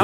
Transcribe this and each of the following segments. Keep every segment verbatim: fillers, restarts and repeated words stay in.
Out.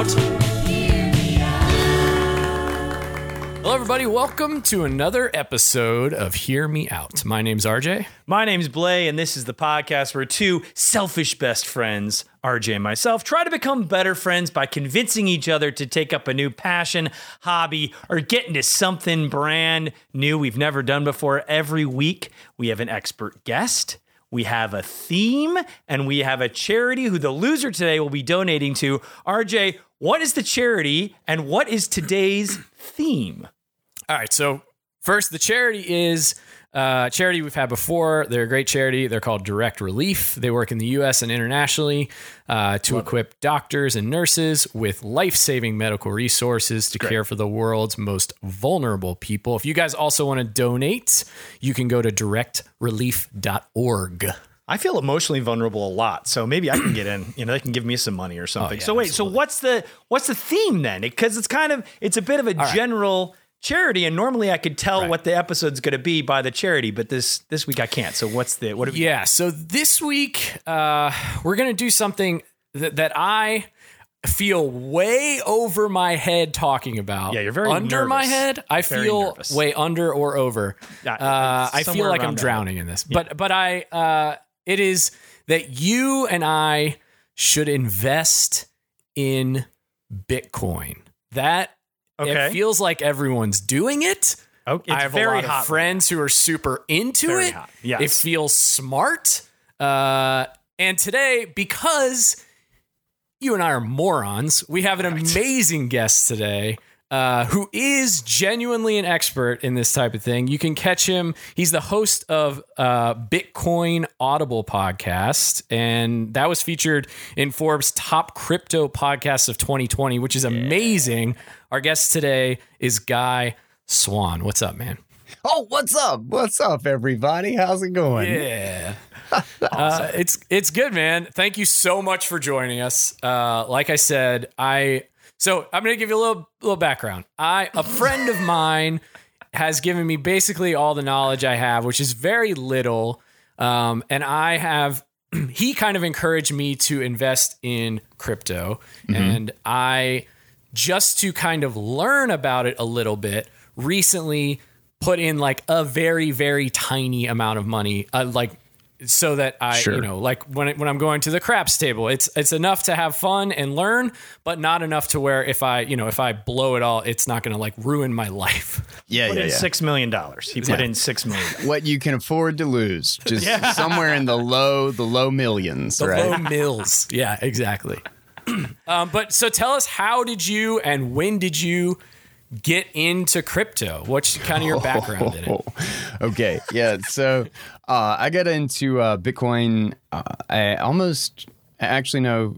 Hello, everybody. Welcome to another episode of Hear Me Out. My name's R J. My name's Blay, and this is the podcast where two selfish best friends, R J and myself, try to become better friends by convincing each other to take up a new passion, hobby, or get into something brand new we've never done before. Every week, we have an expert guest. We have a theme, and we have a charity who the loser today will be donating to. R J, what is the charity, and what is today's theme? All right, so first, the charity is uh, charity we've had before. They're a great charity. They're called Direct Relief. They work in the U S and internationally uh, to Love equip it. doctors and nurses with life-saving medical resources to great. care for the world's most vulnerable people. If you guys also want to donate, you can go to direct relief dot org. I feel emotionally vulnerable a lot, so maybe I can get in. You know, they can give me some money or something. Oh, yeah, so wait, absolutely. so what's the what's the theme then? Because it's kind of it's a bit of a All general. Right. charity, and normally I could tell right. what the episode's going to be by the charity, but this this week I can't. So what's the what? Have we yeah, so this week uh, we're going to do something that, that I feel way over my head talking about. Yeah, you're very under nervous. my head. I very feel nervous. way under or over. Yeah, uh, I feel like I'm drowning head. in this, yeah. but but I uh, it is that you and I should invest in Bitcoin. That. Okay. It feels like everyone's doing it. Oh, it's I have very a lot hot of friends who are super into very it. Hot. Yes. It feels smart. Uh, and today, because you and I are morons, we have an right. amazing guest today uh, who is genuinely an expert in this type of thing. You can catch him. He's the host of uh, Bitcoin Audible podcast, and that was featured in Forbes' top crypto podcasts of twenty twenty, which is amazing. Yeah. Our guest today is Guy Swan. What's up, man? Oh, what's up? What's up, everybody? How's it going? Yeah. awesome. uh, it's it's good, man. Thank you so much for joining us. Uh, like I said, I so I'm going to give you a little little background. I a friend of mine has given me basically all the knowledge I have, which is very little. Um, and I have he kind of encouraged me to invest in crypto, mm-hmm. and I. just to kind of learn about it a little bit, recently put in like a very, very tiny amount of money, uh, like so that I, sure. you know, like when it, when I'm going to the craps table, it's it's enough to have fun and learn, but not enough to where if I, you know, if I blow it all, it's not going to like ruin my life. Yeah, put yeah, in yeah. six million dollars. He put yeah. in six million. What you can afford to lose, just yeah. somewhere in the low, the low millions, the right? low mills. Yeah, exactly. Um, but so tell us, how did you and when did you get into crypto? What's kind of your background in it? Okay. Yeah. So uh, I got into uh, Bitcoin. Uh, I almost actually know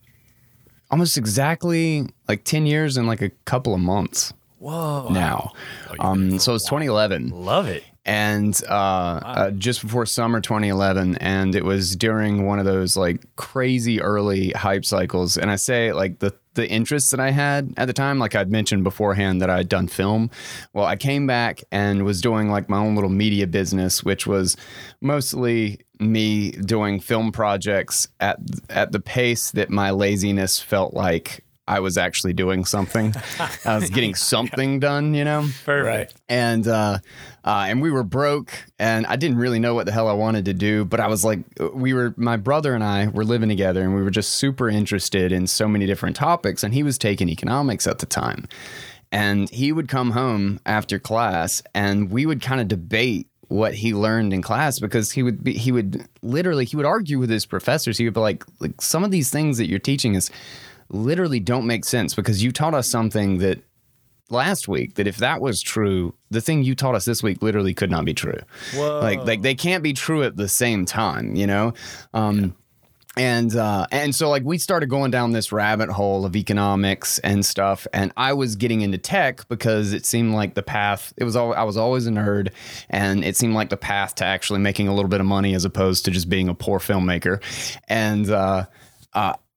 almost exactly like ten years and like a couple of months. Whoa. Now. Oh, um, so it was twenty eleven. Love it. And uh, wow. uh, just before summer twenty eleven, and it was during one of those like crazy early hype cycles. And I say like the the interests that I had at the time, like I'd mentioned beforehand that I'd done film. Well, I came back and was doing like my own little media business, which was mostly me doing film projects at at the pace that my laziness felt like I was actually doing something. I was getting something done, you know? Perfect. And uh, uh, and we were broke, and I didn't really know what the hell I wanted to do, but I was like, we were, my brother and I were living together, and we were just super interested in so many different topics, and he was taking economics at the time. And he would come home after class, and we would kind of debate what he learned in class, because he would be, he would literally, he would argue with his professors. He would be like, like some of these things that you're teaching is literally don't make sense, because you taught us something that last week that if that was true, the thing you taught us this week literally could not be true. Whoa. Like, like they can't be true at the same time, you know? Um, and, uh, and so like we started going down this rabbit hole of economics and stuff. And I was getting into tech because it seemed like the path, it was all, I was always a nerd, and it seemed like the path to actually making a little bit of money as opposed to just being a poor filmmaker. And, uh, uh,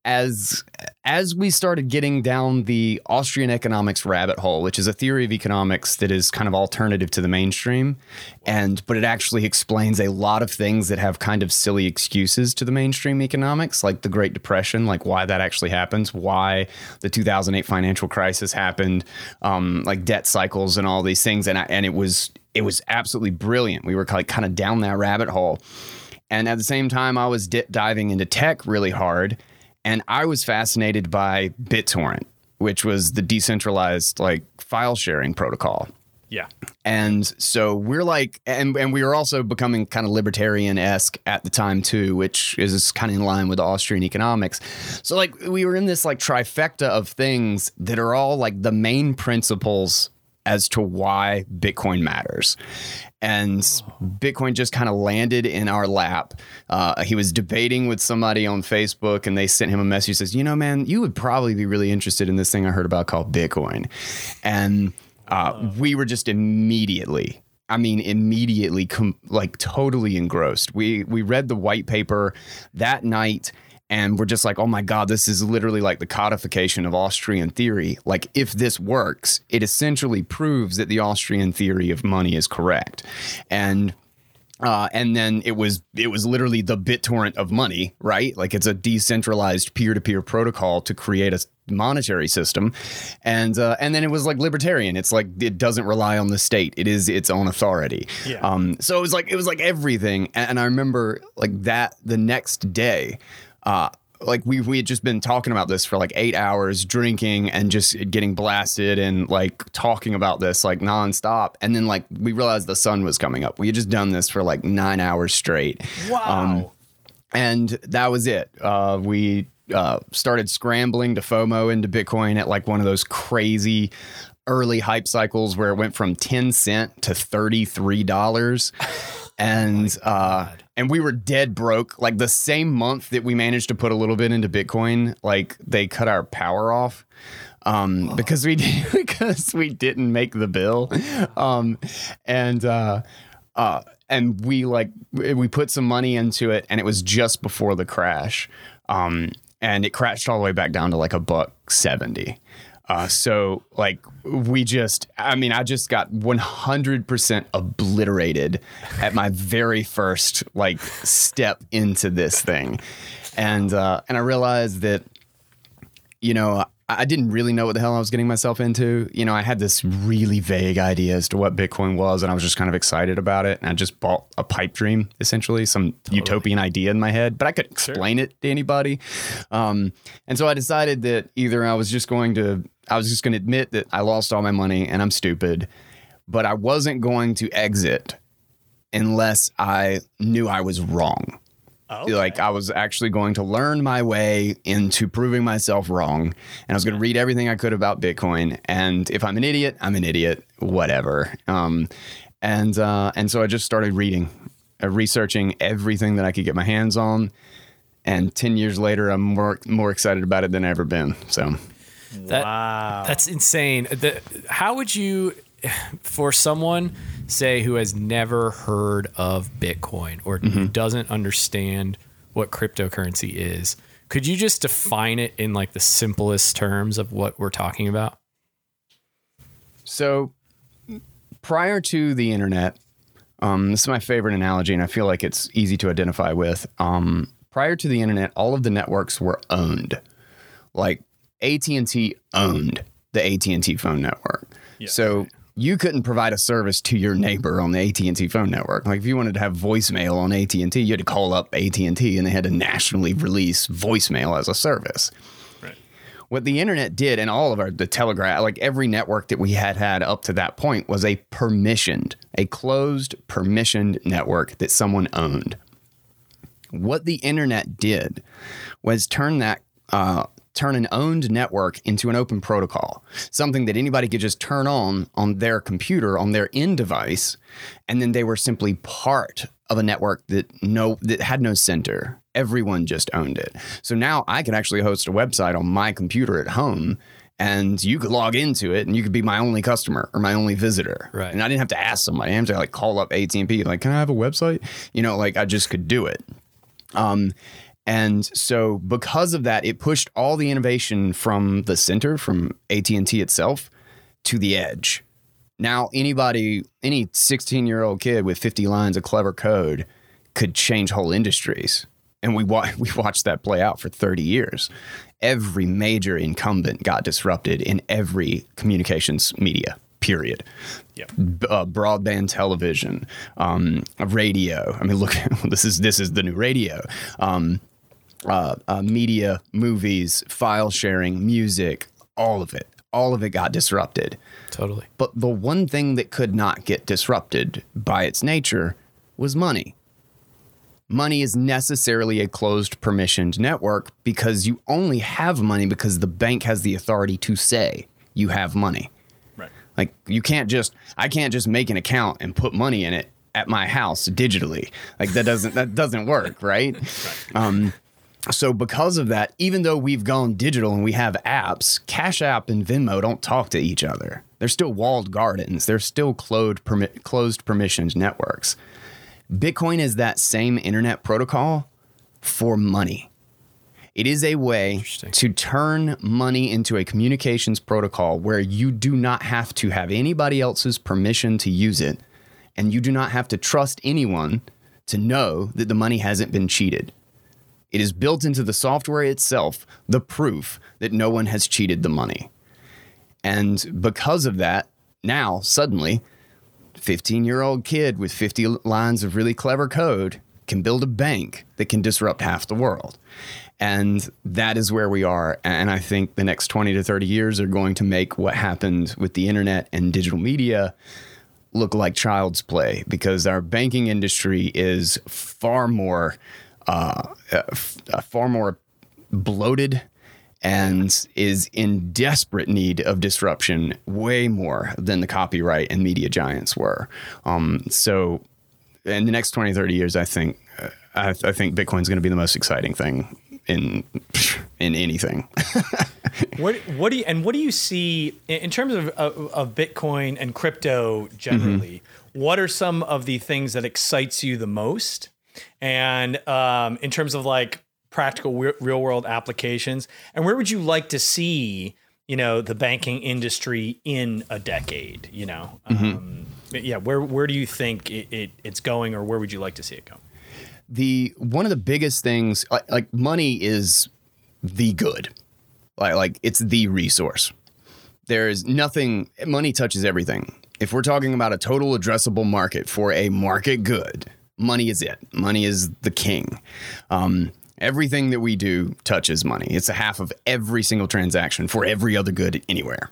as as we started getting down the Austrian economics rabbit hole, which is a theory of economics that is kind of alternative to the mainstream, and but it actually explains a lot of things that have kind of silly excuses to the mainstream economics, like the Great Depression, like why that actually happens, why the two thousand eight financial crisis happened, um, like debt cycles and all these things, and I, and it was it was absolutely brilliant. We were like kind of down that rabbit hole, and at the same time, I was di- diving into tech really hard. And I was fascinated by BitTorrent, which was the decentralized like file sharing protocol. Yeah. And so we're like, and, and we were also becoming kind of libertarian-esque at the time too, which is kind of in line with Austrian economics. So like we were in this like trifecta of things that are all like the main principles as to why Bitcoin matters. And Bitcoin just kind of landed in our lap. Uh, he was debating with somebody on Facebook, and they sent him a message that says, you know, man, you would probably be really interested in this thing I heard about called Bitcoin. And uh, we were just immediately, I mean, immediately, com- like totally engrossed. We, we read the white paper that night, and we're just like, oh my God, this is literally like the codification of Austrian theory. Like, if this works, it essentially proves that the Austrian theory of money is correct. And uh, and then it was it was literally the BitTorrent of money, right? Like, it's a decentralized peer-to-peer protocol to create a monetary system. And uh, and then it was like libertarian. It's like it doesn't rely on the state. It is its own authority. Yeah. Um, so it was like it was like everything. And, and I remember like that the next day. Uh, like we we had just been talking about this for like eight hours, drinking and just getting blasted and like talking about this like nonstop. And then like we realized the sun was coming up. We had just done this for like nine hours straight. Wow. Um, and that was it. Uh, we uh, started scrambling to FOMO into Bitcoin at like one of those crazy early hype cycles where it went from ten cent to thirty-three dollars. And oh uh, and we were dead broke. Like the same month that we managed to put a little bit into Bitcoin, like they cut our power off um, because we because we didn't make the bill. Um, and uh, uh, and we like we put some money into it, and it was just before the crash, um, and it crashed all the way back down to like a buck seventy. Uh, so like we just, I mean, I just got one hundred percent obliterated at my very first like step into this thing. And, uh, and I realized that, you know, I didn't really know what the hell I was getting myself into. You know, I had this really vague idea as to what Bitcoin was, and I was just kind of excited about it. And I just bought a pipe dream, essentially, some totally. utopian idea in my head, but I couldn't explain sure. it to anybody. Um, and so I decided that either I was just going to, I was just going to admit that I lost all my money and I'm stupid, but I wasn't going to exit unless I knew I was wrong. Okay. Like I was actually going to learn my way into proving myself wrong, and I was going to read everything I could about Bitcoin. And if I'm an idiot, I'm an idiot, whatever. Um, and uh, and so I just started reading, uh, researching everything that I could get my hands on. And ten years later, I'm more more excited about it than I've ever been. So, that, wow, that's insane. The, how would you, for someone, say, who has never heard of Bitcoin or mm-hmm. who doesn't understand what cryptocurrency is, could you just define it in like the simplest terms of what we're talking about? So prior to the internet, um, this is my favorite analogy, and I feel like it's easy to identify with. Um, prior to the internet, all of the networks were owned. Like A T and T owned the A T and T phone network. Yeah. So you couldn't provide a service to your neighbor on the A T and T phone network. Like if you wanted to have voicemail on A T and T, you had to call up A T and T, and they had to nationally release voicemail as a service. Right. What the internet did, and all of our, the telegraph, like every network that we had had up to that point, was a permissioned, a closed permissioned network that someone owned. What the internet did was turn that, uh, turn an owned network into an open protocol, something that anybody could just turn on on their computer, on their end device, and then they were simply part of a network that no that had no center. Everyone just owned it. So now I could actually host a website on my computer at home, and you could log into it, and you could be my only customer or my only visitor. Right. And I didn't have to ask somebody. I didn't have to like call up A T and T, like, can I have a website? You know, like I just could do it. Um, And so because of that, it pushed all the innovation from the center, from A T and T itself, to the edge. Now, anybody, any sixteen-year-old kid with fifty lines of clever code could change whole industries. And we wa- we watched that play out for thirty years. Every major incumbent got disrupted in every communications media, period. Yep. B- uh, broadband television, um, radio. I mean, look, this is this is the new radio. Um, uh, uh, media, movies, file sharing, music, all of it. All of it got disrupted. Totally. But the one thing that could not get disrupted by its nature was money. Money is necessarily a closed, permissioned network because you only have money because the bank has the authority to say you have money. Right. Like you can't just, I can't just make an account and put money in it at my house digitally. Like that doesn't, that doesn't work, right? Right. Um, so because of that, even though we've gone digital and we have apps, Cash App and Venmo don't talk to each other. They're still walled gardens. They're still closed, permi- closed permissioned networks. Bitcoin is that same internet protocol for money. It is a way to turn money into a communications protocol where you do not have to have anybody else's permission to use it, and you do not have to trust anyone to know that the money hasn't been cheated. It is built into the software itself, the proof that no one has cheated the money. And because of that, now suddenly, fifteen-year-old kid with fifty lines of really clever code can build a bank that can disrupt half the world. And that is where we are. And I think the next twenty to thirty years are going to make what happened with the internet and digital media look like child's play, because our banking industry is far more, uh, uh, far more bloated and is in desperate need of disruption way more than the copyright and media giants were. Um, so in the next twenty, thirty years, I think, uh, I, I think Bitcoin's going to be the most exciting thing in, in anything. What, what do you, and what do you see in, in terms of, of, of Bitcoin and crypto generally? Mm-hmm. What are some of the things that excites you the most? And um, in terms of like, practical real world applications, and where would you like to see, you know, the banking industry in a decade, you know? Mm-hmm. Um, yeah. Where, where do you think it, it, it's going, or where would you like to see it go? The, one of the biggest things, like, like money is the good, like, like it's the resource. There is nothing, money touches everything. If we're talking about a total addressable market for a market good, money is it. Money is the king. Um, Everything that we do touches money. It's a half of every single transaction for every other good anywhere.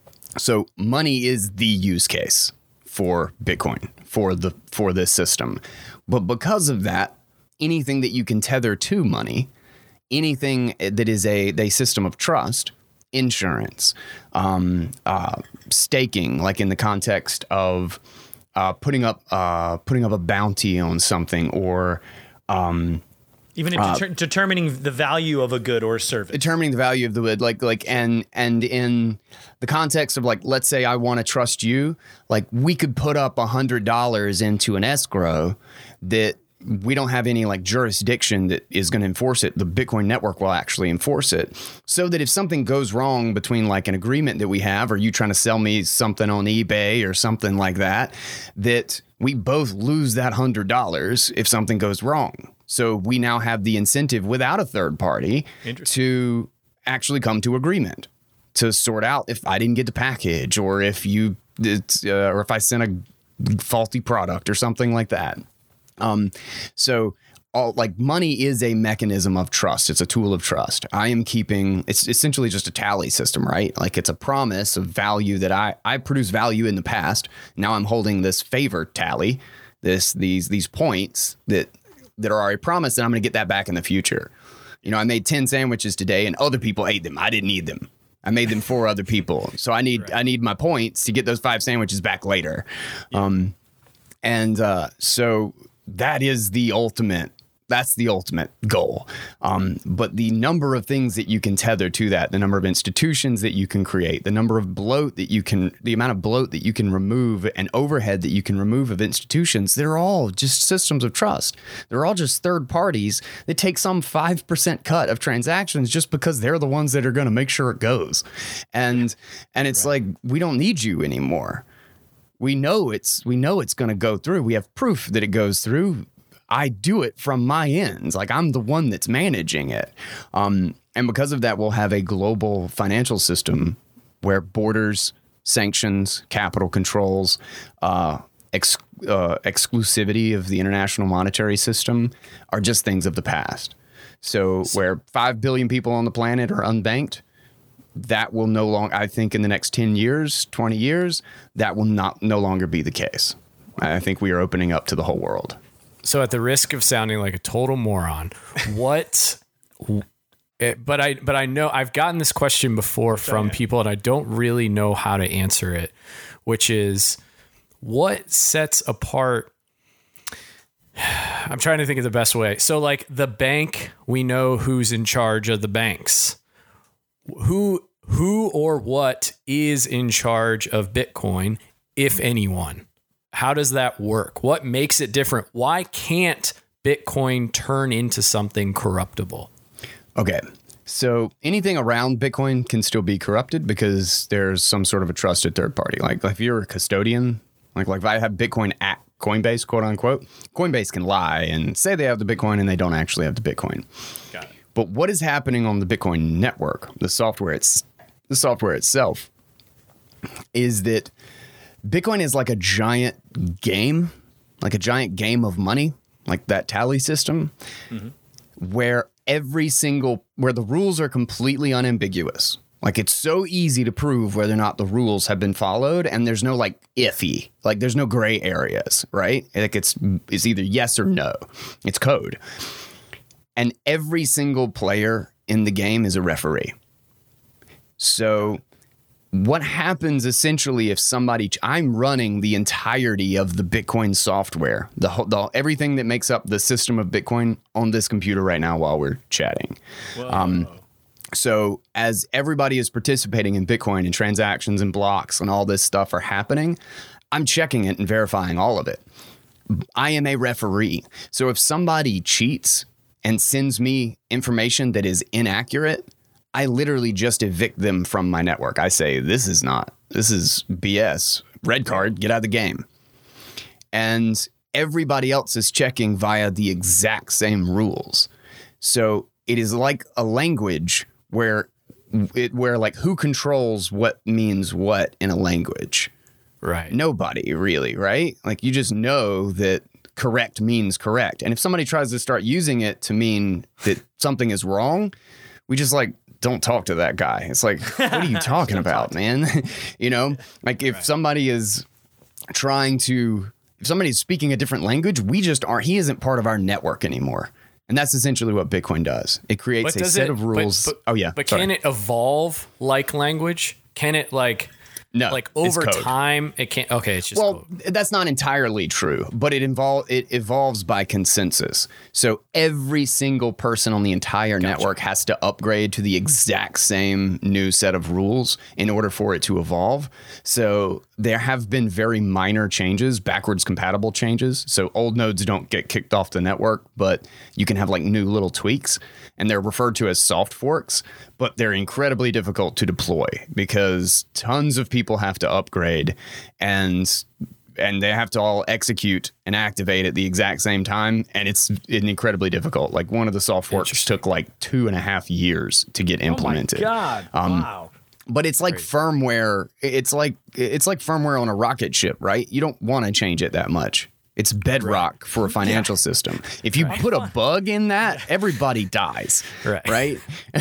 So money is the use case for Bitcoin, for the for this system. But because of that, anything that you can tether to money, anything that is a, a system of trust, insurance, um, uh, staking, like in the context of uh, putting up uh, putting up a bounty on something, or um, Even in uh, deter- determining the value of a good or service. Determining the value of the good, like, like, and, and in the context of like, let's say I want to trust you, like we could put up a hundred dollars into an escrow that we don't have any like jurisdiction that is going to enforce it. The Bitcoin network will actually enforce it, so that if something goes wrong between like an agreement that we have, or you trying to sell me something on eBay or something like that, that we both lose that hundred dollars if something goes wrong. So we now have the incentive without a third party to actually come to agreement to sort out if I didn't get the package, or if you, it's, uh, or if I sent a faulty product or something like that. Um, so all like money is a mechanism of trust. It's a tool of trust. I am keeping, it's essentially just a tally system, right? Like it's a promise of value that I, I produce value in the past. Now I'm holding this favor tally, this, these, these points that, that are a promise that I'm going to get that back in the future. You know, I made ten sandwiches today and other people ate them. I didn't need them. I made them for other people. So I need, right. I need my points to get those five sandwiches back later. Yeah. Um, and, uh, so that is the ultimate, That's the ultimate goal. Um, but the number of things that you can tether to that, the number of institutions that you can create, the number of bloat that you can, the amount of bloat that you can remove and overhead that you can remove of institutions, they're all just systems of trust. They're all just third parties that take some five percent cut of transactions just because they're the ones that are going to make sure it goes. And, and it's right. like, we don't need you anymore. We know it's, we know it's going to go through. We have proof that it goes through. I do it from my ends. Like, I'm the one that's managing it. Um, and because of that, we'll have a global financial system where borders, sanctions, capital controls, uh, ex- uh, exclusivity of the international monetary system are just things of the past. So where five billion people on the planet are unbanked, that will no longer, I think in the next ten years, twenty years, that will not no longer be the case. I think we are opening up to the whole world. So at the risk of sounding like a total moron, what, it, but I, but I know I've gotten this question before from people and I don't really know how to answer it, which is what sets apart. I'm trying to think of the best way. So like the bank, we know who's in charge of the banks. Who, who or what is in charge of Bitcoin, if anyone? How does that work? What makes it different? Why can't Bitcoin turn into something corruptible? Okay. So anything around Bitcoin can still be corrupted because there's some sort of a trusted third party. Like, like if you're a custodian, like, like if I have Bitcoin at Coinbase, quote unquote, Coinbase can lie and say they have the Bitcoin and they don't actually have the Bitcoin. Got it. But what is happening on the Bitcoin network, the software, it's the software itself, is that Bitcoin is like a giant game, like a giant game of money, like that tally system, mm-hmm. where every single, where the rules are completely unambiguous. Like it's so easy to prove whether or not the rules have been followed, and there's no like iffy, like there's no gray areas, right? Like it's it's either yes or no. It's code. And every single player in the game is a referee. So what happens essentially if somebody, I'm running the entirety of the Bitcoin software, the, whole, the everything that makes up the system of Bitcoin on this computer right now while we're chatting. Um, so as everybody is participating in Bitcoin and transactions and blocks and all this stuff are happening, I'm checking it and verifying all of it. I am a referee. So if somebody cheats and sends me information that is inaccurate, I literally just evict them from my network. I say, this is not, this is B S. Red card, get out of the game. And everybody else is checking via the exact same rules. So it is like a language where it, where like who controls what means what in a language? Right. Nobody really, right? Like you just know that correct means correct. And if somebody tries to start using it to mean that something is wrong, we just like, don't talk to that guy. It's like, what are you talking about, man? You know, like if right. somebody is trying to, if somebody's speaking a different language, we just aren't, he isn't part of our network anymore. And that's essentially what Bitcoin does. It creates a set it, of rules. But, but, oh, yeah. But sorry. Can it evolve like language? Can it like... No, like over time, it can't. Okay, it's just well, code. That's not entirely true, but it involve it evolves by consensus. So every single person on the entire gotcha. network has to upgrade to the exact same new set of rules in order for it to evolve. So there have been very minor changes, backwards compatible changes. So old nodes don't get kicked off the network, but you can have like new little tweaks, and they're referred to as soft forks. But they're incredibly difficult to deploy because tons of people have to upgrade and and they have to all execute and activate at the exact same time. And it's incredibly difficult. Like one of the soft forks took like two and a half years to get implemented. Oh my God. Um, wow. But it's like Crazy. firmware. It's like it's like firmware on a rocket ship, right? You don't want to change it that much. It's bedrock right. for a financial yeah. system. If you right. put a bug in that, everybody dies. Right. Right.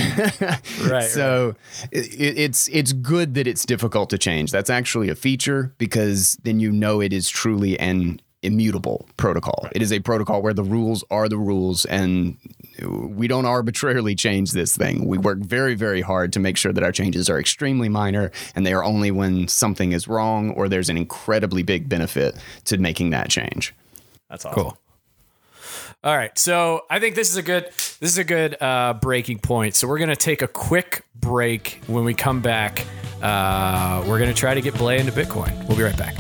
right so right. It, it's it's good that it's difficult to change. That's actually a feature because then you know it is truly an immutable protocol. Right. It is a protocol where the rules are the rules and we don't arbitrarily change this thing. We work very, very hard to make sure that our changes are extremely minor and they are only when something is wrong or there's an incredibly big benefit to making that change. That's awesome. Cool. All right. So I think this is a good this is a good uh, breaking point. So we're gonna take a quick break. When we come back, uh, we're gonna try to get Blay into Bitcoin. We'll be right back.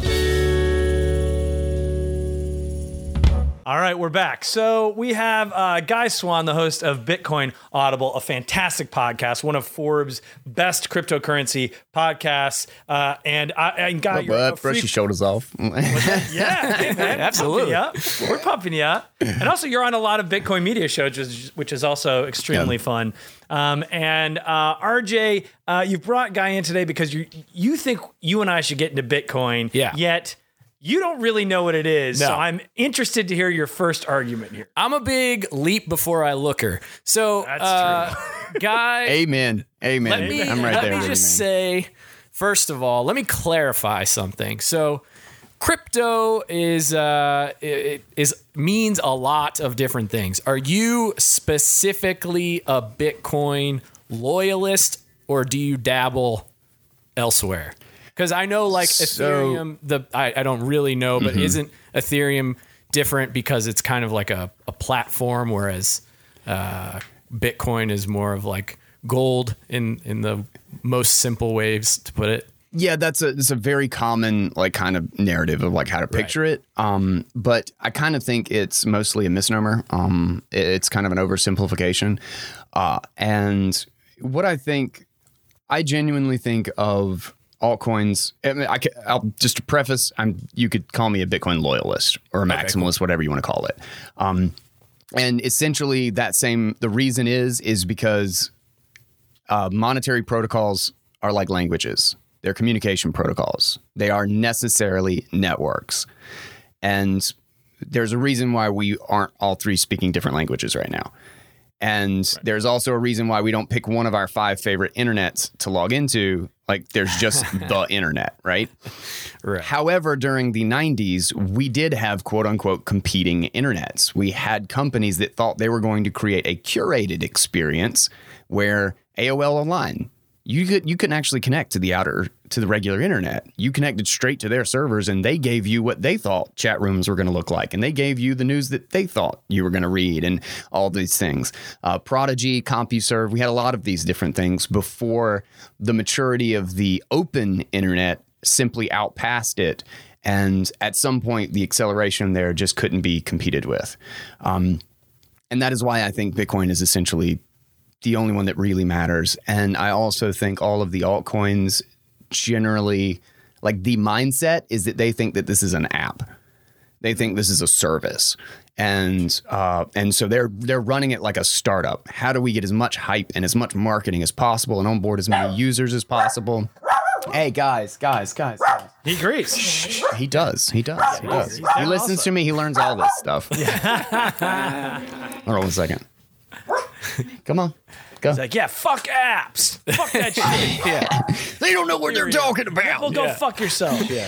All right, we're back. So we have uh, Guy Swan, the host of Bitcoin Audible, a fantastic podcast, one of Forbes' best cryptocurrency podcasts. Uh, and I, and Guy, What, you're what? a Brush freak- your shoulders off. Yeah, hey, man, Absolutely. We're pumping you up. We're pumping you up. And also, you're on a lot of Bitcoin media shows, which is, which is also extremely Yeah. fun. Um, and uh, R J, uh, you've brought Guy in today because you you think you and I should get into Bitcoin. Yeah. Yet you don't really know what it is. No. So I'm interested to hear your first argument here. I'm a big leap before I looker. So, That's uh, Guy, Amen. Amen. let me, I'm right let there me with just you, man. say, first of all, let me clarify something. So, crypto is uh, it is means a lot of different things. Are you specifically a Bitcoin loyalist, or do you dabble elsewhere? Because I know, like So- Ethereum, the I, I don't really know, but Mm-hmm. isn't Ethereum different because it's kind of like a, a platform, whereas uh, Bitcoin is more of like gold in in the most simple ways to put it. Yeah, that's a it's a very common like kind of narrative of like how to picture it. Um, but I kind of think it's mostly a misnomer. Um, it- it's kind of an oversimplification. Uh, and what I think, I genuinely think of altcoins. I mean, I can, I'll just to preface. I'm you could call me a Bitcoin loyalist or a maximalist, whatever you want to call it. Um, and essentially, that same the reason is is because uh, monetary protocols are like languages. They're communication protocols. They are necessarily networks. And there's a reason why we aren't all three speaking different languages right now. And right. There's also a reason why we don't pick one of our five favorite internets to log into. Like there's just the internet, right? Right. However, during the nineties, we did have quote unquote competing internets. We had companies that thought they were going to create a curated experience where A O L Online, you could you couldn't actually connect to the outer to the regular internet. You connected straight to their servers, and they gave you what they thought chat rooms were going to look like, and they gave you the news that they thought you were going to read, and all these things. Uh, Prodigy, CompuServe, we had a lot of these different things before the maturity of the open internet simply outpassed it, and at some point the acceleration there just couldn't be competed with, um, and that is why I think Bitcoin is essentially the only one that really matters. And I also think all of the altcoins generally, like the mindset is that they think that this is an app. They think this is a service. And uh, and so they're they're running it like a startup. How do we get as much hype and as much marketing as possible and onboard as many users as possible? Hey, guys, guys, guys, guys. He agrees. He does. He does. He does. He listens to me. He learns all this stuff. Hold on one second. Come on. Go. He's like, yeah, fuck apps. Fuck that shit. Yeah. They don't know what they're talking about. Well, go Yeah. fuck yourself. Yeah.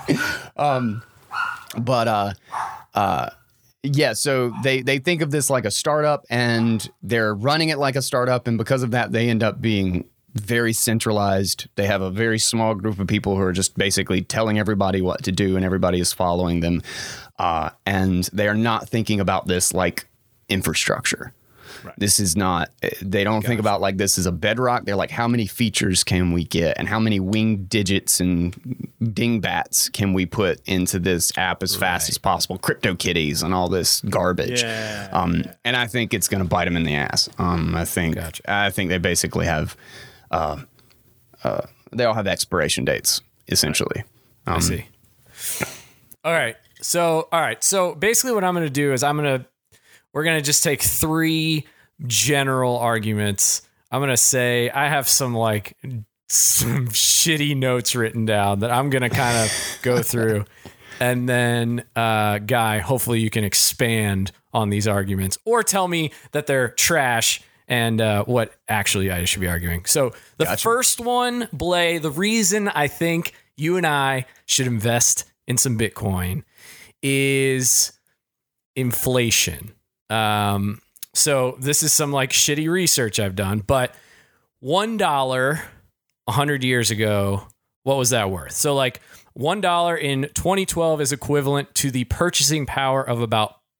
But uh uh yeah, so they they think of this like a startup, and they're running it like a startup, and because of that they end up being very centralized. They have a very small group of people who are just basically telling everybody what to do, and everybody is following them. Uh and they are not thinking about this like infrastructure. Right. This is not, they don't gotcha. think about like this is a bedrock. They're like, how many features can we get, and how many wing digits and dingbats can we put into this app as right. fast as possible? Crypto kitties and all this garbage. Yeah. Um, and I think it's going to bite them in the ass. Um, I think, gotcha. I think they basically have, uh, uh, they all have expiration dates essentially. Right. Um, I see. All right. So, all right. So basically what I'm going to do is I'm going to, we're going to just take three general arguments. I'm going to say I have some like some shitty notes written down that I'm going to kind of go through. And then, uh, Guy, hopefully you can expand on these arguments or tell me that they're trash and uh, what actually I should be arguing. So the gotcha. first one, Blay, the reason I think you and I should invest in some Bitcoin is inflation. Um, so this is some like shitty research I've done, but one dollar a hundred years ago, what was that worth? So like one dollar in twenty twelve is equivalent to the purchasing power of about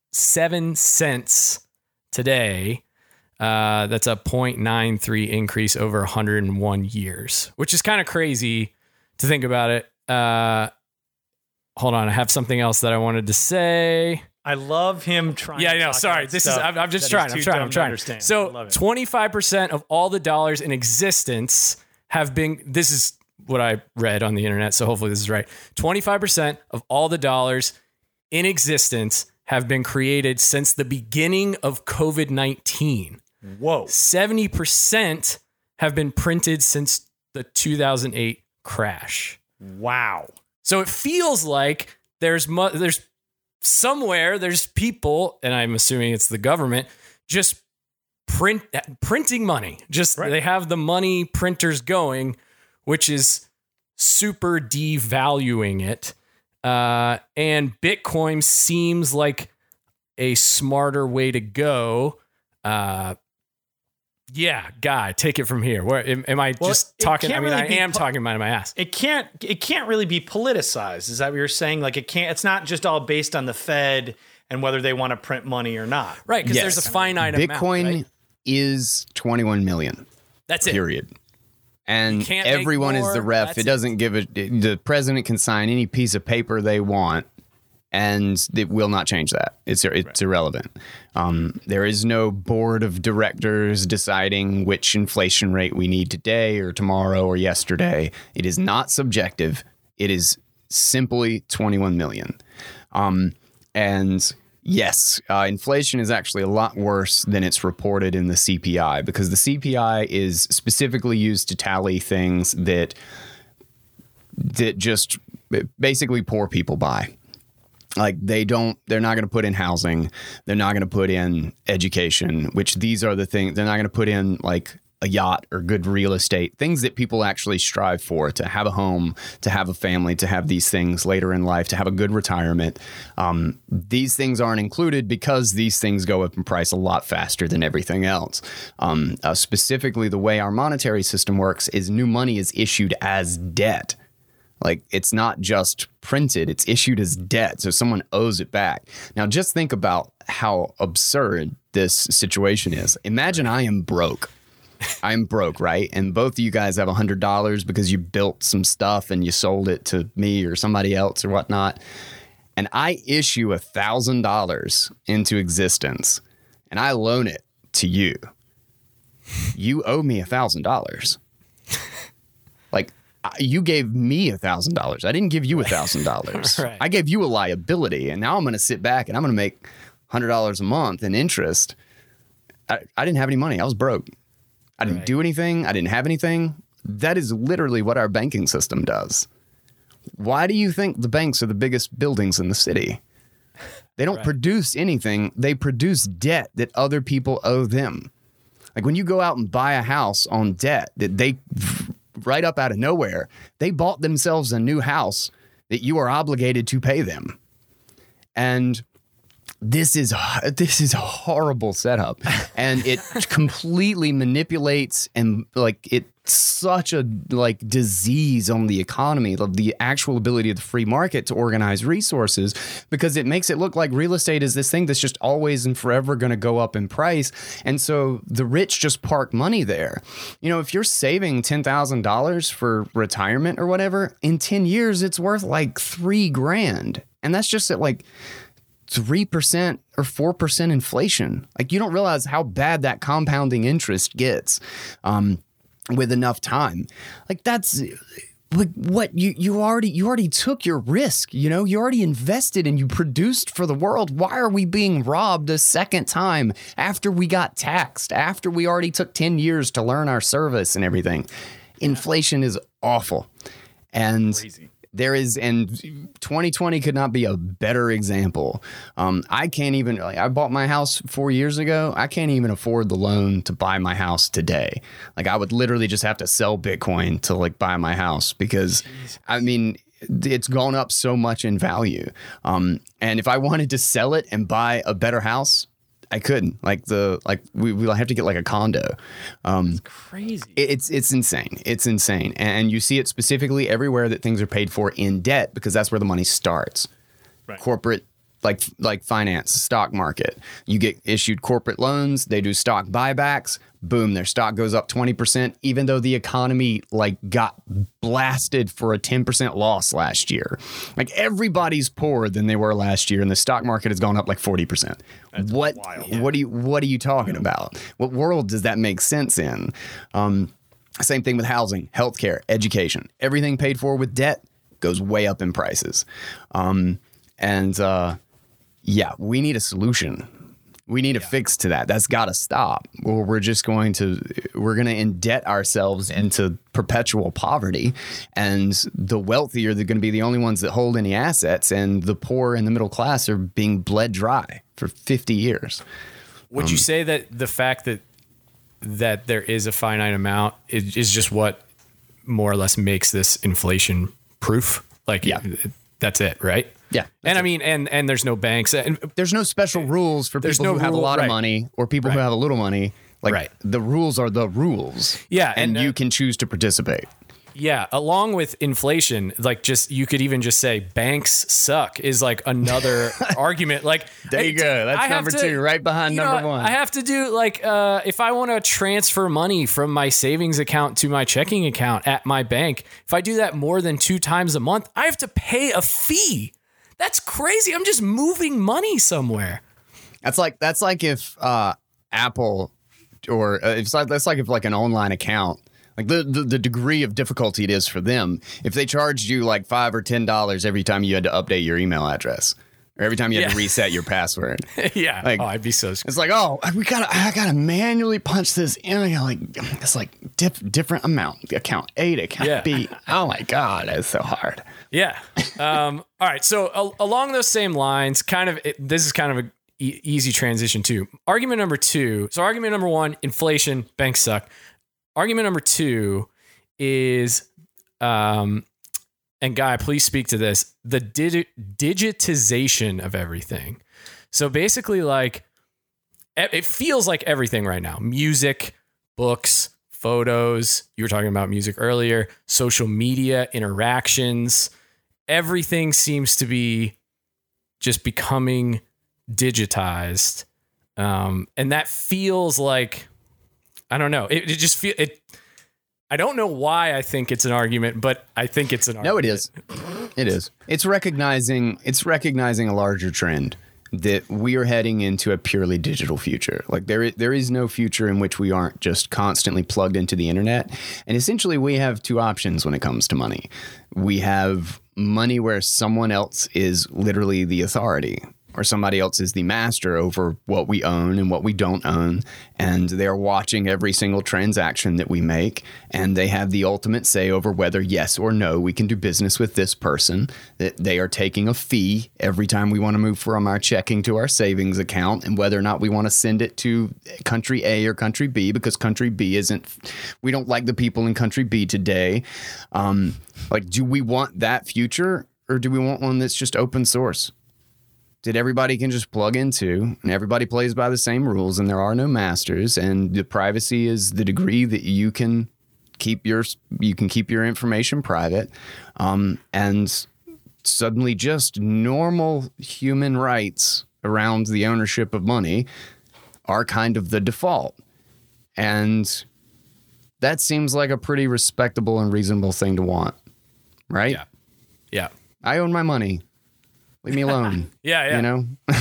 seven cents today. Uh, that's a zero point nine three increase over one hundred one years, which is kind of crazy to think about it. Uh, hold on. I have something else that I wanted to say. I love him trying. Yeah, I to know. talk Sorry. about This is, stuff I'm, I'm just that trying. is I'm too trying. dumb I'm to trying. understand. I So love it. twenty-five percent of all the dollars in existence have been, this is what I read on the internet, so hopefully this is right. twenty-five percent of all the dollars in existence have been created since the beginning of COVID nineteen. Whoa. seventy percent have been printed since the two thousand eight crash. Wow. So it feels like there's mu- there's somewhere there's people, and I'm assuming it's the government, just print printing money. Just Right. They have the money printers going, which is super devaluing it. Uh, and Bitcoin seems like a smarter way to go. Uh, yeah, Guy, take it from here. Where am, am I Well, just it talking? I can't mean, really I be am pu- talking out my ass. It can't it can't really be politicized. Is that what you're saying? Like it can't it's not just all based on the Fed and whether they want to print money or not. Right, because Yes. there's a finite Bitcoin amount. Right? is twenty-one million. That's it. Period. And can't make everyone is more, the ref. that's It it. doesn't give it. The president can sign any piece of paper they want, and it will not change that. It's it's irrelevant. Um, there is no board of directors deciding which inflation rate we need today or tomorrow or yesterday. It is not subjective. It is simply twenty-one million. Um, and yes, uh, inflation is actually a lot worse than it's reported in the C P I, because the C P I is specifically used to tally things that that just basically poor people buy. Like they don't, they're not going to put in housing. They're not going to put in education, which these are the things they're not going to put in, like a yacht or good real estate, things that people actually strive for, to have a home, to have a family, to have these things later in life, to have a good retirement. Um, these things aren't included because these things go up in price a lot faster than everything else. Um, uh, specifically, the way our monetary system works is new money is issued as debt. Like it's not just printed, it's issued as debt. So someone owes it back. Now just think about how absurd this situation is. Imagine I am broke. I'm broke, right? And both of you guys have one hundred dollars because you built some stuff and you sold it to me or somebody else or whatnot. And I issue one thousand dollars into existence and I loan it to you. You owe me one thousand dollars. Like, you gave me one thousand dollars. I didn't give you one thousand dollars. Right. I gave you a liability. And now I'm going to sit back and I'm going to make one hundred dollars a month in interest. I, I didn't have any money. I was broke. I didn't Right. do anything. I didn't have anything. That is literally what our banking system does. Why do you think the banks are the biggest buildings in the city? They don't Right. produce anything. They produce debt that other people owe them. Like when you go out and buy a house on debt that they right up out of nowhere, they bought themselves a new house that you are obligated to pay them. And this is this is a horrible setup, and it completely manipulates and like it's such a like disease on the economy of the actual ability of the free market to organize resources, because it makes it look like real estate is this thing that's just always and forever going to go up in price, and so the rich just park money there. You know, if you're saving ten thousand dollars for retirement or whatever, in ten years it's worth like three grand, and that's just at like three percent or four percent inflation. Like you don't realize how bad that compounding interest gets um, with enough time. Like that's like what you, you already, you already took your risk, you know, you already invested and you produced for the world. Why are we being robbed a second time after we got taxed, after we already took ten years to learn our service and everything? Inflation is awful. And Crazy. There is, and twenty twenty could not be a better example. Um, I can't even, like, I bought my house four years ago. I can't even afford the loan to buy my house today. Like I would literally just have to sell Bitcoin to like buy my house because Jeez. I mean, it's gone up so much in value. Um, and if I wanted to sell it and buy a better house, I couldn't. Like the like we we have to get like a condo. Um, Crazy. it- it's it's insane. It's insane, and you see it specifically everywhere that things are paid for in debt, because that's where the money starts. Right. Corporate like like finance, stock market. You get issued corporate loans, they do stock buybacks, boom, their stock goes up twenty percent, even though the economy like got blasted for a ten percent loss last year. Like everybody's poorer than they were last year, and the stock market has gone up like forty percent. That's what wild. what are you what are you talking about? What world does that make sense in? Um, same thing with housing, healthcare, education. Everything paid for with debt goes way up in prices. Um, and uh Yeah, we need a solution. We need a yeah. fix to that. That's got to stop. Or we're just going to we're going to indebt ourselves into perpetual poverty, and the wealthy are going to be the only ones that hold any assets, and the poor and the middle class are being bled dry for fifty years. Would um, you say that the fact that that there is a finite amount is, is just what more or less makes this inflation proof? Like, yeah. that's it, right? Yeah. And I mean, and, and there's no banks. And there's no special rules for people no who have rule, a lot right. of money or people right. who have a little money. Like right. the rules are the rules. Yeah. And, and uh, you can choose to participate. Yeah. Along with inflation, like just, you could even just say banks suck is like another argument. Like, there you go. That's I number to, two, right behind number know, one. I have to do like, uh, if I want to transfer money from my savings account to my checking account at my bank, if I do that more than two times a month, I have to pay a fee. That's crazy. I'm just moving money somewhere. That's like that's like if uh, Apple or uh, it's like that's like if like an online account, like the, the the degree of difficulty it is for them. If they charged you like five or ten dollars every time you had to update your email address, or every time you had yeah. to reset your password. yeah. Like, oh, I'd be so scared. It's like, oh, we gotta I gotta manually punch this in. I gotta like it's like dip, different amount. Account A to account yeah. B. Oh my God, that's so hard. Yeah. Um, all right. So uh, along those same lines, kind of, it, this is kind of a e- easy transition too. Argument number two. So argument number one, inflation, banks suck. Argument number two is, um, and Guy, please speak to this, the digi- digitization of everything. So basically like, it feels like everything right now, music, books, photos, you were talking about music earlier, social media, interactions, everything seems to be just becoming digitized. Um, and that feels like, I don't know, it, it just feel it. I don't know why I think it's an argument, but I think it's an argument. No, it is. It is. It's recognizing, it's recognizing a larger trend that we are heading into a purely digital future. Like there is, there is no future in which we aren't just constantly plugged into the internet. And essentially we have two options when it comes to money. We have money where someone else is literally the authority, or somebody else is the master over what we own and what we don't own. And they're watching every single transaction that we make. And they have the ultimate say over whether yes or no we can do business with this person. That they are taking a fee every time we want to move from our checking to our savings account, and whether or not we want to send it to country A or country B, because country B isn't, we don't like the people in country B today. Um, like, do we want that future, or do we want one that's just open source? That everybody can just plug into, and everybody plays by the same rules, and there are no masters, and the privacy is the degree that you can keep your you can keep your information private, um, and suddenly just normal human rights around the ownership of money are kind of the default. And that seems like a pretty respectable and reasonable thing to want, right? Yeah. Yeah. I own my money. Leave me alone. yeah, yeah. You know?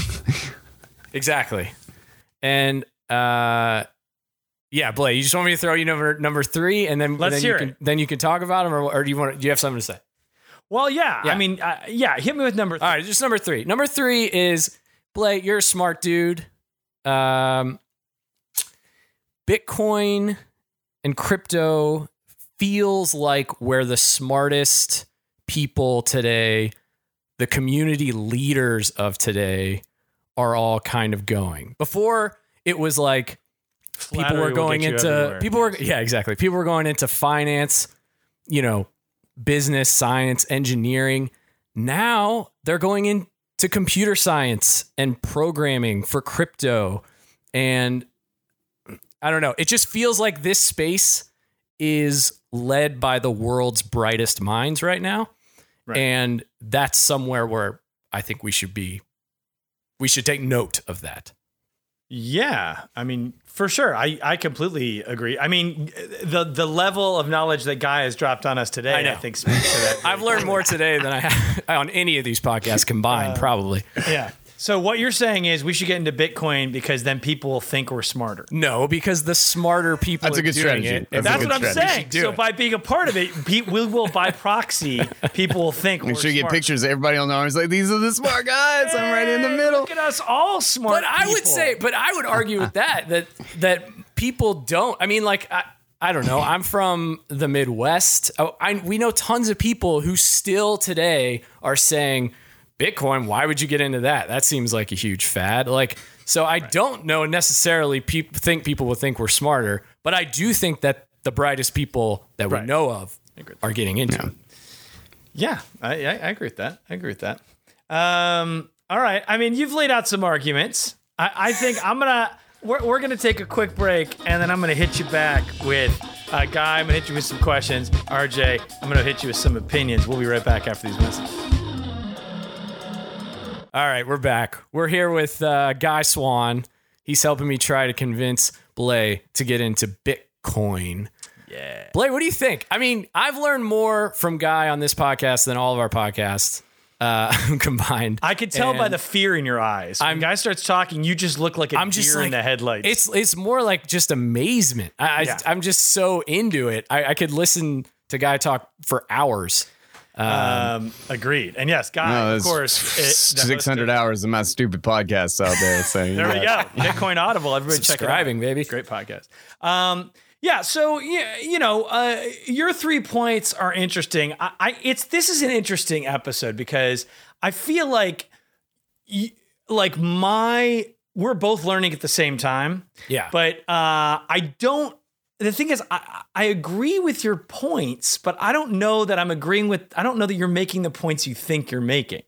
Exactly. And uh, yeah, Blake, you just want me to throw you number number three, and then, Let's then hear you can it. then you can talk about them, or, or do you want do you have something to say? Well, yeah. Yeah. I mean, uh, yeah, hit me with number three. All right, just number three. Number three is, Blake, you're a smart dude. Um, Bitcoin and crypto feels like where the smartest people today, the community leaders of today, are all kind of going. Before, it was like Flattery people were going into everywhere. people were yeah, exactly. People were going into finance, you know, business, science, engineering. Now they're going into computer science and programming for crypto. And I don't know, it just feels like this space is led by the world's brightest minds right now. Right. And that's somewhere where I think we should be we should take note of that. Yeah, I mean, for sure. I, I completely agree. I mean, the the level of knowledge that Guy has dropped on us today, I, I think, speaks to that. I've learned more today than I have on any of these podcasts combined, uh, probably. Yeah. So what you're saying is we should get into Bitcoin because then people will think we're smarter. No, because the smarter people That's are a good doing strategy. it. That's, That's a what good I'm strategy. saying. So it. by being a part of it, pe- we will, by proxy, people will think we're Make sure you smart. get pictures of everybody on the arms like, these are the smart guys. I'm right in the Hey, middle. Look at us all smart But I would people. say, but I would argue with that, that that people don't. I mean, like, I, I don't know. I'm from the Midwest. Oh, I, we know tons of people who still today are saying, Bitcoin, why would you get into that? That seems like a huge fad. Like, so I right. don't know necessarily pe- think people will think we're smarter, but I do think that the brightest people that we right. know of are getting into yeah. it. Yeah, I, I, I agree with that. I agree with that. Um, all right. I mean, you've laid out some arguments. I, I think I'm going to, we're, we're going to take a quick break and then I'm going to hit you back with a uh, Guy. I'm going to hit you with some questions. R J, I'm going to hit you with some opinions. We'll be right back after these messages. All right, we're back. We're here with uh, Guy Swan. He's helping me try to convince Blay to get into Bitcoin. Yeah. Blay, what do you think? I mean, I've learned more from Guy on this podcast than all of our podcasts uh, combined. I could tell and by the fear in your eyes. When I'm, Guy starts talking, you just look like a I'm deer just like, in the headlights. It's it's more like just amazement. I, Yeah. I, I'm just so into it. I, I could listen to Guy talk for hours. Um, um, agreed. And yes, Guy, No, of course. It, six hundred hours of my stupid podcasts out there. So there we go. Bitcoin Audible. Everybody check it out. Subscribing, baby. Great podcast. Um, yeah. So, yeah, you know, uh, your three points are interesting. I, I, it's, this is an interesting episode because I feel like, y- like my, we're both learning at the same time. Yeah. But, uh, I don't, the thing is, I, I agree with your points, but I don't know that I'm agreeing with, I don't know that you're making the points you think you're making.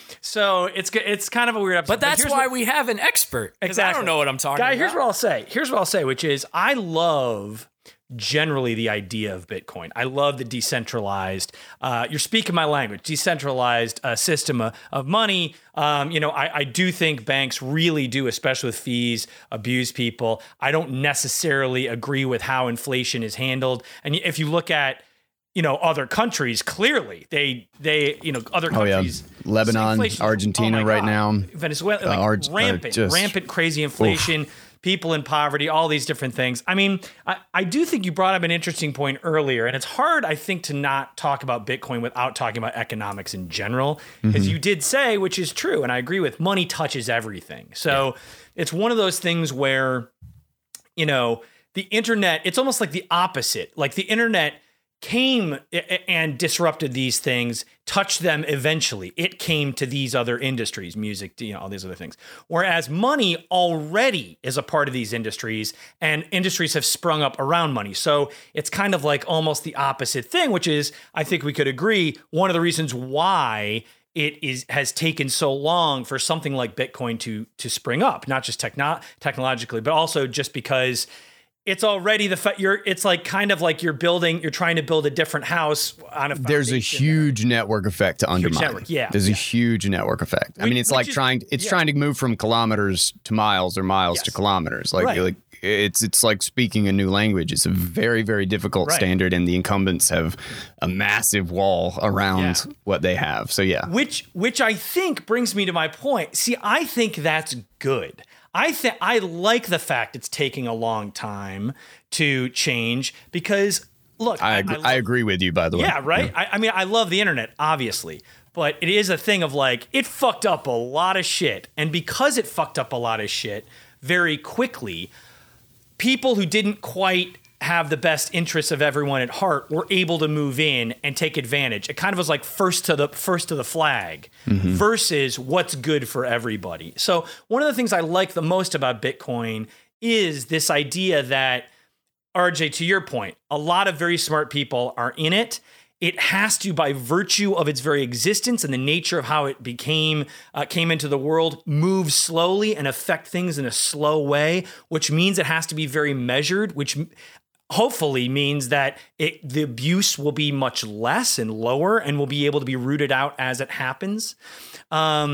So it's it's kind of a weird episode. But that's but why what, we have an expert. Because exactly. I don't know what I'm talking Guy, about. here's what I'll say. Here's what I'll say, which is I love generally the idea of Bitcoin. I love the decentralized, uh, you're speaking my language, decentralized uh, system of, of money. Um, you know, I, I do think banks really do, especially with fees, abuse people. I don't necessarily agree with how inflation is handled. And if you look at, you know, other countries, clearly they, they, you know, other countries. Oh, yeah. Lebanon, inflation, Argentina oh right God. now. Venezuela, like uh, Arg- rampant, uh, just, rampant, crazy inflation. Oof. People in poverty, all these different things. I mean, I, I do think you brought up an interesting point earlier, and it's hard, I think, to not talk about Bitcoin without talking about economics in general, because mm-hmm. you did say, which is true, and I agree with, money touches everything. So yeah. It's one of those things where, you know, the internet, it's almost like the opposite. Like the internet came and disrupted these things, touched them eventually. It came to these other industries, music, you know, all these other things. Whereas money already is a part of these industries, and industries have sprung up around money. So it's kind of like almost the opposite thing, which is, I think we could agree, one of the reasons why it is has taken so long for something like Bitcoin to to spring up, not just techno- technologically, but also just because it's already the fa- you're it's like kind of like you're building you're trying to build a different house on a foundation. There's a huge network effect to undermine. Network, yeah. There's yeah. a huge network effect. I Which, mean, it's like is, trying it's yeah. trying to move from kilometers to miles or miles yes. to kilometers. Like right. like it's it's like speaking a new language. It's a very very difficult right. standard, and the incumbents have a massive wall around yeah. what they have. So yeah. Which which I think brings me to my point. See, I think that's good. I think I like the fact it's taking a long time to change because, look, I I, agree, I, love, I agree with you, by the way. Yeah, right? Yeah. I, I mean, I love the internet, obviously, but it is a thing of like, it fucked up a lot of shit. And because it fucked up a lot of shit very quickly, people who didn't quite have the best interests of everyone at heart were able to move in and take advantage. It kind of was like first to the first to the flag mm-hmm. versus what's good for everybody. So one of the things I like the most about Bitcoin is this idea that, R J, to your point, a lot of very smart people are in it. It has to, by virtue of its very existence and the nature of how it became, uh, came into the world, move slowly and affect things in a slow way, which means it has to be very measured, which hopefully means that it, the abuse will be much less and lower and will be able to be rooted out as it happens. Um,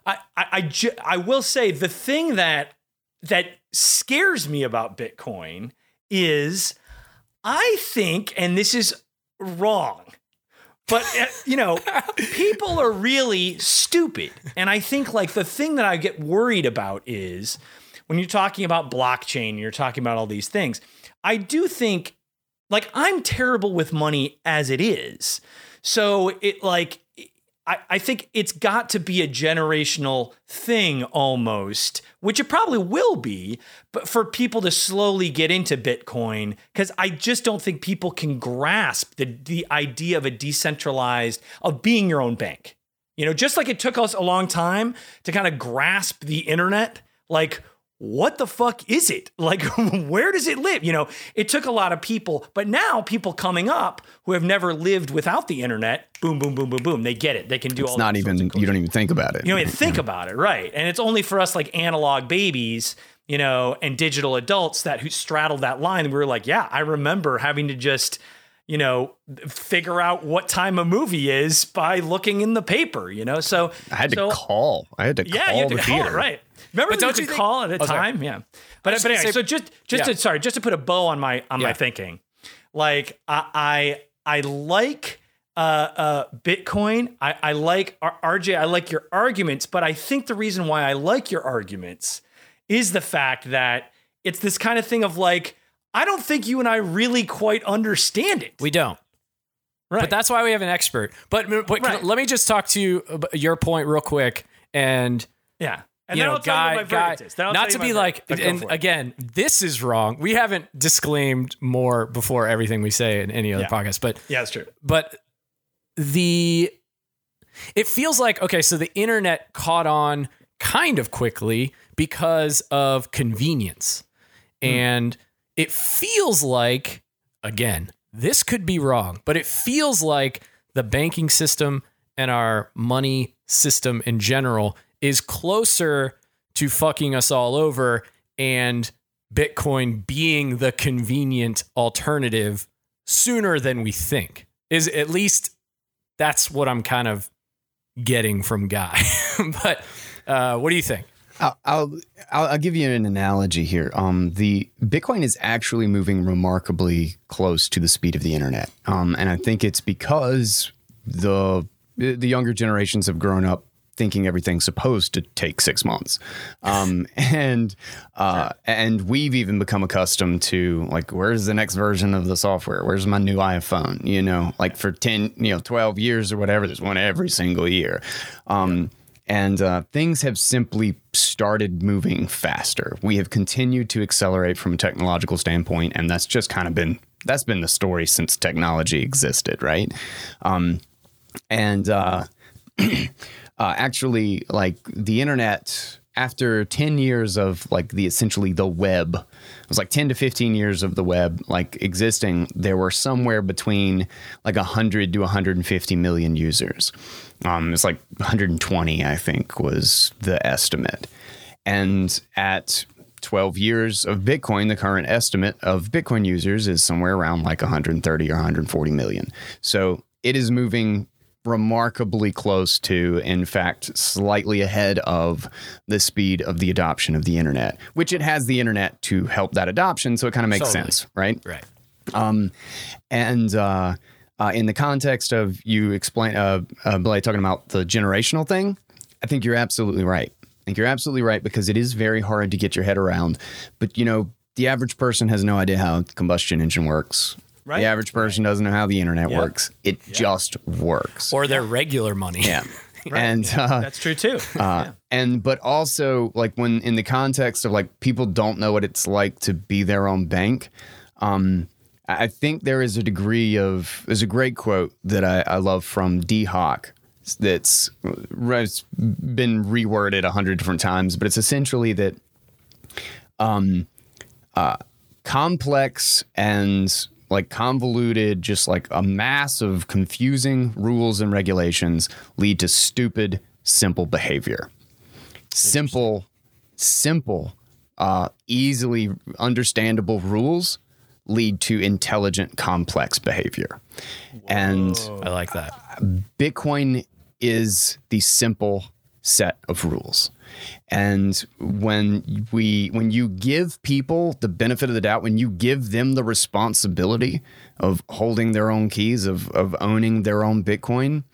I I I, ju- I will say the thing that that scares me about Bitcoin is I think, and this is wrong, but uh, you know, people are really stupid. And I think like the thing that I get worried about is when you're talking about blockchain, you're talking about all these things. I do think like I'm terrible with money as it is. So it like, I, I think it's got to be a generational thing almost, which it probably will be, but for people to slowly get into Bitcoin, because I just don't think people can grasp the, the idea of a decentralized, of being your own bank. You know, just like it took us a long time to kind of grasp the internet, like, what the fuck is it? Like, where does it live? You know, it took a lot of people, but now people coming up who have never lived without the internet, boom, boom, boom, boom, boom, they get it. They can do it's all not even, you don't even think about it. You don't even think about it, right? And it's only for us like analog babies, you know, and digital adults that who straddled that line. And we were like, yeah, I remember having to just, you know, figure out what time a movie is by looking in the paper, you know? So I had to so, call. I had to yeah, call you had the to call theater. it, right? Remember, But don't don't you you think- call at a Oh, sorry. time, yeah. But was but gonna anyway, say- so just just yeah. to sorry, just to put a bow on my on Yeah. my thinking, like I I, I like uh, uh, Bitcoin. I, I like R- RJ. I like your arguments, but I think the reason why I like your arguments is the fact that it's this kind of thing of like I don't think you and I really quite understand it. We don't. Right. But that's why we have an expert. But, but can- Right. let me just talk to you about your point real quick. And, yeah. And you then know, I'll tell guy, you what my guy, verdict is. Then I'll not tell to you my be verdict. like, But go and for it. again, this is wrong. We haven't disclaimed more before everything we say in any other Yeah. podcast. But Yeah, that's true. but the it feels like okay, so the internet caught on kind of quickly because of convenience. And it feels like, again, this could be wrong, but it feels like the banking system and our money system in general is closer to fucking us all over, and Bitcoin being the convenient alternative sooner than we think. Is at least that's what I'm kind of getting from Guy. But uh, what do you think? I'll, I'll I'll give you an analogy here. Um, the Bitcoin is actually moving remarkably close to the speed of the internet, um, and I think it's because the the younger generations have grown up thinking everything's supposed to take six months, um, and uh, and we've even become accustomed to like, where's the next version of the software? Where's my new iPhone? You know, like for ten, you know, twelve years or whatever, there's one every single year. Um, And uh, things have simply started moving faster. We have continued to accelerate from a technological standpoint, and that's just kind of been that's been the story since technology existed, right? Um, and uh, uh, actually, like the internet, after ten years of like the essentially the web, it was like ten to fifteen years of the web like existing. There were somewhere between like one hundred to one hundred fifty million users. Um, it's like one hundred twenty, I think, was the estimate. And at twelve years of Bitcoin, the current estimate of Bitcoin users is somewhere around like one hundred thirty or one hundred forty million. So it is moving remarkably close to, in fact, slightly ahead of the speed of the adoption of the internet, which it has the internet to help that adoption. So it kind of makes Totally. sense, right? Right. Um, and uh, uh, in the context of you explain, uh, uh, Blake, talking about the generational thing, I think you're absolutely right. I think you're absolutely right because it is very hard to get your head around. But, you know, the average person has no idea how the combustion engine works. Right. The average person doesn't know how the internet Yep. works. It Yep. just works. Or their regular money. Yeah. Right. And Yeah, uh, that's true too. uh, Yeah. and but also like when in the context of like people don't know what it's like to be their own bank. Um, I think there is a degree of there's a great quote that I, I love from D Hawk that's it's been reworded a hundred different times, but it's essentially that um, uh, complex and like convoluted, just like a mass of confusing rules and regulations lead to stupid, simple behavior. Simple, simple, uh, easily understandable rules lead to intelligent, complex behavior. And I like that. Bitcoin is the simple, set of rules. And when we when you give people the benefit of the doubt, when you give them the responsibility of holding their own keys, of of owning their own Bitcoin,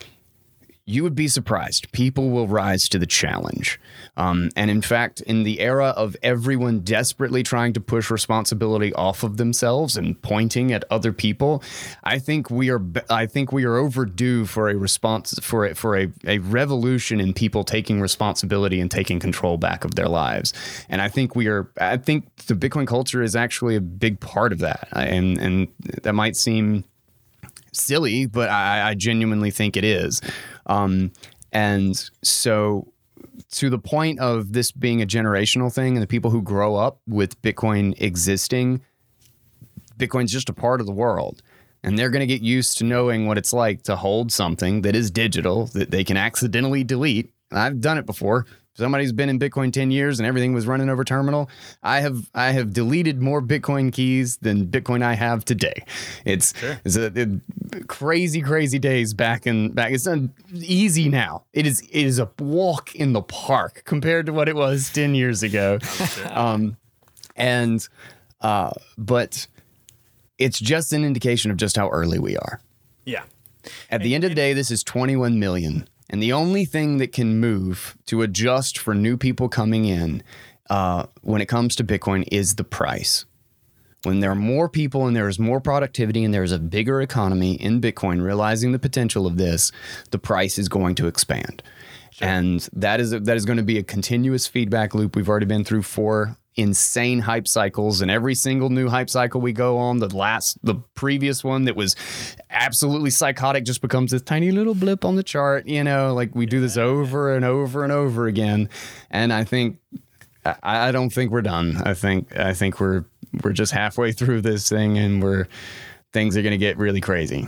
you would be surprised. People will rise to the challenge. Um, and in fact, in the era of everyone desperately trying to push responsibility off of themselves and pointing at other people, I think we are I think we are overdue for a response for a, for a, a revolution in people taking responsibility and taking control back of their lives. And I think we are I think the Bitcoin culture is actually a big part of that. And and that might seem silly, but I, I genuinely think it is. Um, and so to the point of this being a generational thing and the people who grow up with Bitcoin existing, Bitcoin's just a part of the world. And they're going to get used to knowing what it's like to hold something that is digital, that they can accidentally delete. I've done it before. Somebody's been in Bitcoin ten years and everything was running over terminal. I have I have deleted more Bitcoin keys than Bitcoin I have today. It's, sure. it's a, it, crazy, crazy days back in back. It's not easy now. It is it is a walk in the park compared to what it was ten years ago. um, and uh, but it's just an indication of just how early we are. Yeah. At the and, end of the day, this is twenty-one million. And the only thing that can move to adjust for new people coming in uh, when it comes to Bitcoin is the price. When there are more people and there is more productivity and there's a bigger economy in Bitcoin, realizing the potential of this, the price is going to expand. Sure. And that is a, that is going to be a continuous feedback loop. We've already been through four insane hype cycles, and every single new hype cycle we go on, the last, the previous one that was absolutely psychotic just becomes this tiny little blip on the chart. You know, like we do this over and over and over again. And I think, I, I don't think we're done. I think, I think we're, we're just halfway through this thing, and we're, things are going to get really crazy.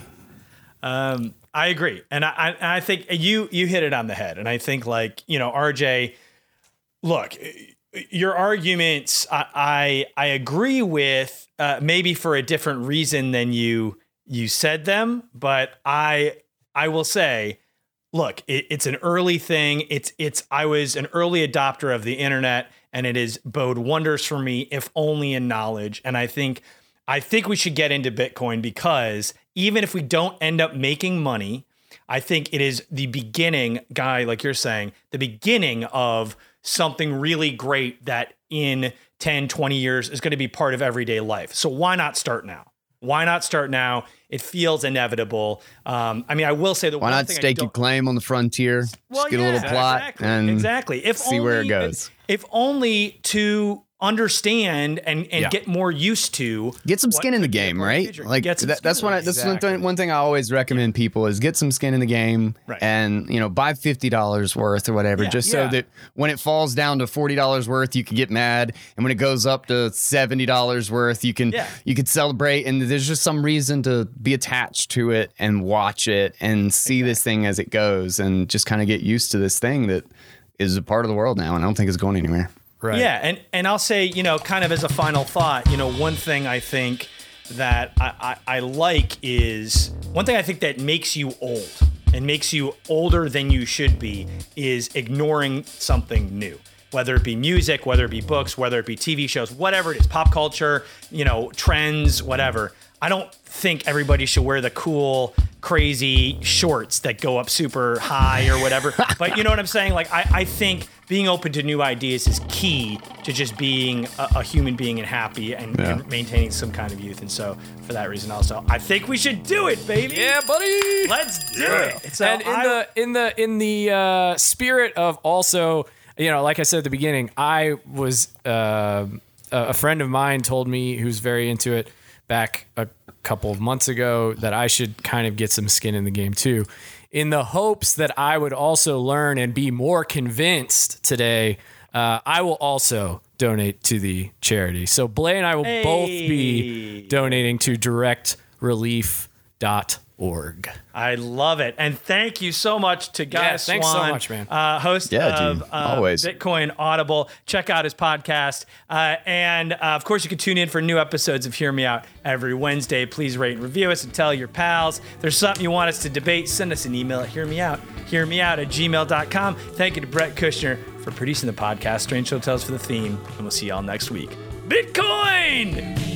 Um, I agree. And I, I, I think you, you hit it on the head. And I think, like, you know, R J, look, your arguments, I, I, I agree with, uh, maybe for a different reason than you, you said them, but I, I will say, look, it, it's an early thing. It's, it's, I was an early adopter of the internet, and it has bode wonders for me, if only in knowledge. And I think, I think we should get into Bitcoin, because even if we don't end up making money, I think it is the beginning, Guy, like you're saying, the beginning of something really great that in ten, twenty years is going to be part of everyday life. So why not start now? Why not start now? It feels inevitable. Um, I mean, I will say that why one not thing stake I your claim on the frontier? well, just get yeah, a little plot exactly, and exactly. If see only, where it goes. If, if only to understand and, and Yeah. get more used to get some skin what in the could be a game, part of the right? future. Like Get some that, skin that's in one. the I, game. that's Exactly. one, thing, one thing I always recommend people is get some skin in the game, Right. and you know, buy fifty dollars worth or whatever, Yeah. just Yeah. so that when it falls down to forty dollars worth, you can get mad, and when it goes up to seventy dollars worth, you can Yeah. you can celebrate, and there's just some reason to be attached to it and watch it and see exactly. this thing as it goes, and just kind of get used to this thing that is a part of the world now, and I don't think it's going anywhere. Right. Yeah, and, and I'll say, you know, kind of as a final thought, you know, one thing I think that I, I, I like is, one thing I think that makes you old and makes you older than you should be is ignoring something new. Whether it be music, whether it be books, whether it be T V shows, whatever it is, pop culture, you know, trends, whatever. I don't think everybody should wear the cool, crazy shorts that go up super high or whatever. But you know what I'm saying? Like, I, I think being open to new ideas is key to just being a, a human being and happy and, Yeah. and maintaining some kind of youth. And so for that reason also, I think we should do it, baby. Yeah, buddy. Let's do Yeah. it. So and in I- the in the in the uh, spirit of also, you know, like I said at the beginning, I was uh, a friend of mine told me, who's very into it, back a couple of months ago, that I should kind of get some skin in the game too, in the hopes that I would also learn and be more convinced today. Uh, I will also donate to the charity. So Blay and I will Hey. both be donating to direct relief dot org. I love it. And thank you so much to Guy Yeah, thanks so Swan, much, man. Uh, host Yeah, of dude. uh, Always. Bitcoin Audible. Check out his podcast. Uh, and uh, of course, you can tune in for new episodes of Hear Me Out every Wednesday. Please rate and review us and tell your pals. If there's something you want us to debate, send us an email at hearmeout, hearmeout at gmail dot com. Thank you to Brett Kushner for producing the podcast, Strange Hotels for the theme, and we'll see y'all next week. Bitcoin!